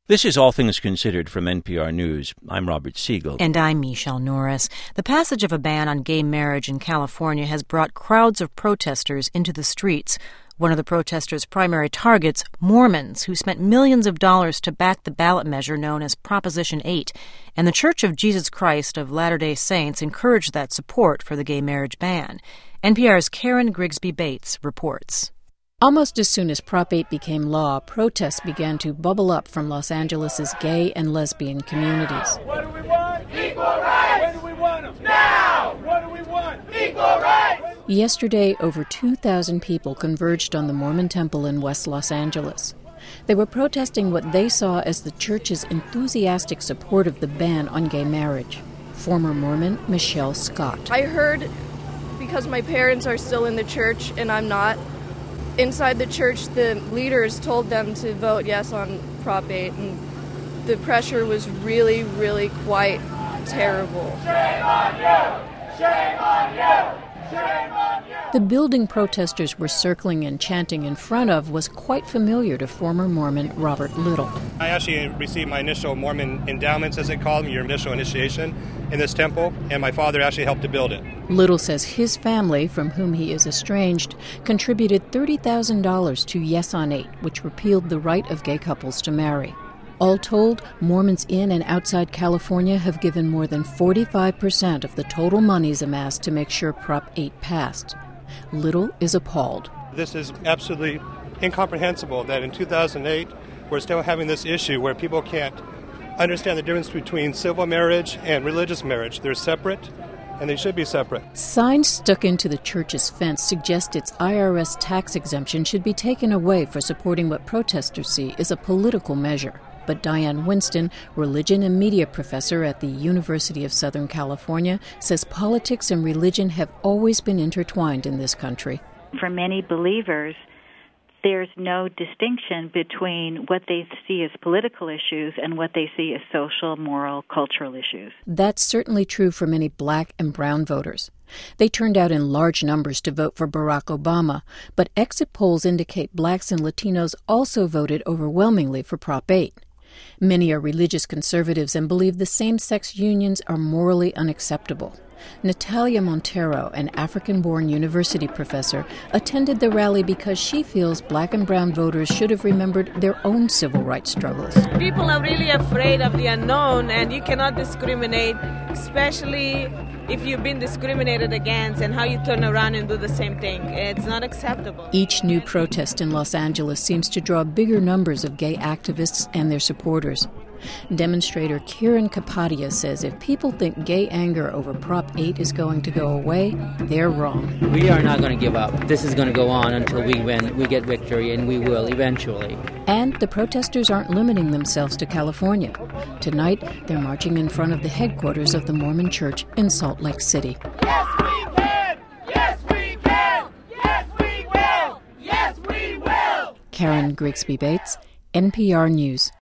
This is All Things Considered from NPR News. I'm Robert Siegel. And I'm Michelle Norris. The passage of a ban on gay marriage in California has brought crowds of protesters into the streets. One of the protesters' primary targets, Mormons, who spent millions of dollars to back the ballot measure known as Proposition 8. And the Church of Jesus Christ of Latter-day Saints encouraged that support for the gay marriage ban. NPR's Karen Grigsby Bates reports. Almost as soon as Prop 8 became law, protests began to bubble up from Los Angeles' gay and lesbian communities. What do we want? Equal rights! When do we want them? Now! What do we want? Equal rights! Yesterday, over 2,000 people converged on the Mormon Temple in West Los Angeles. They were protesting what they saw as the church's enthusiastic support of the ban on gay marriage. Former Mormon Michelle Scott. I heard, because my parents are still in the church and I'm not, inside the church, the leaders told them to vote yes on Prop 8, and the pressure was really, really quite terrible. Shame on you! Shame on you! Shame on you! The building protesters were circling and chanting in front of was quite familiar to former Mormon Robert Little. I actually received my initial Mormon endowments, as they call them, your initial initiation in this temple, and my father actually helped to build it. Little says his family, from whom he is estranged, contributed $30,000 to Yes on 8, which repealed the right of gay couples to marry. All told, Mormons in and outside California have given more than 45% of the total monies amassed to make sure Prop 8 passed. Little is appalled. This is absolutely incomprehensible that in 2008 we're still having this issue where people can't understand the difference between civil marriage and religious marriage. They're separate, and they should be separate. Signs stuck into the church's fence suggest its IRS tax exemption should be taken away for supporting what protesters see as a political measure. But Diane Winston, religion and media professor at the University of Southern California, says politics and religion have always been intertwined in this country. For many believers, there's no distinction between what they see as political issues and what they see as social, moral, cultural issues. That's certainly true for many black and brown voters. They turned out in large numbers to vote for Barack Obama, but exit polls indicate blacks and Latinos also voted overwhelmingly for Prop 8. Many are religious conservatives and believe the same-sex unions are morally unacceptable. Natalia Montero, an African-born university professor, attended the rally because she feels black and brown voters should have remembered their own civil rights struggles. People are really afraid of the unknown, and you cannot discriminate, especially if you've been discriminated against, and how you turn around and do the same thing. It's not acceptable. Each new protest in Los Angeles seems to draw bigger numbers of gay activists and their supporters. Demonstrator Kieran Kapadia says if people think gay anger over Prop 8 is going to go away, they're wrong. We are not going to give up. This is going to go on until we win, we get victory, and we will eventually. And the protesters aren't limiting themselves to California. Tonight, they're marching in front of the headquarters of the Mormon Church in Salt Lake City. Yes, we can! Yes, we can! Yes, we will! Yes, we will! Karen Grigsby Bates, NPR News.